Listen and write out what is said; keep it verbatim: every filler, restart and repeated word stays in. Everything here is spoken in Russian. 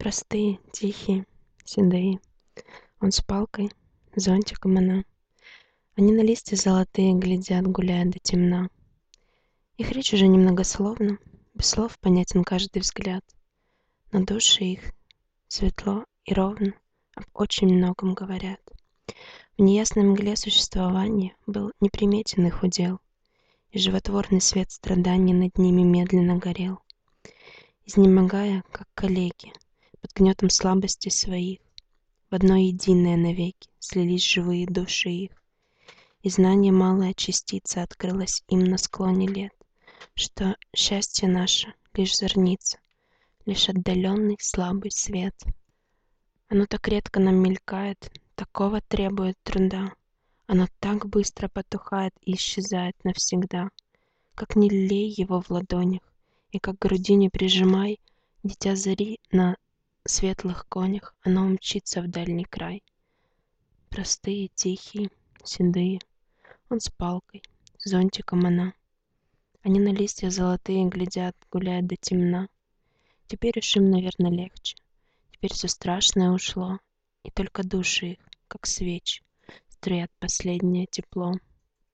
Простые, тихие, седые. Он с палкой, зонтиком она. Они на листья золотые глядят, гуляя до темна. Их речь уже немногословна, без слов понятен каждый взгляд. Но души их светло и ровно об очень многом говорят. В неясной мгле существования был неприметен их удел, и животворный свет страданий над ними медленно горел. Изнемогая, как калеки, под гнетом слабости своих, в одно единое навеки слились живые души их. И знание малая частица открылась им на склоне лет, что счастье наше лишь зорница, лишь отдаленный слабый свет. Оно так редко нам мелькает, такого требует труда. Оно так быстро потухает и исчезает навсегда. Как не лей его в ладонях, и как к груди не прижимай, дитя зари на светлых конях, оно умчится в дальний край. Простые, тихие, седые, он с палкой, зонтиком она. Они на листья золотые глядят, гуляя до темна. Теперь уж им, наверно, легче. Теперь все страшное ушло, и только души их, как свечи, струят последнее тепло.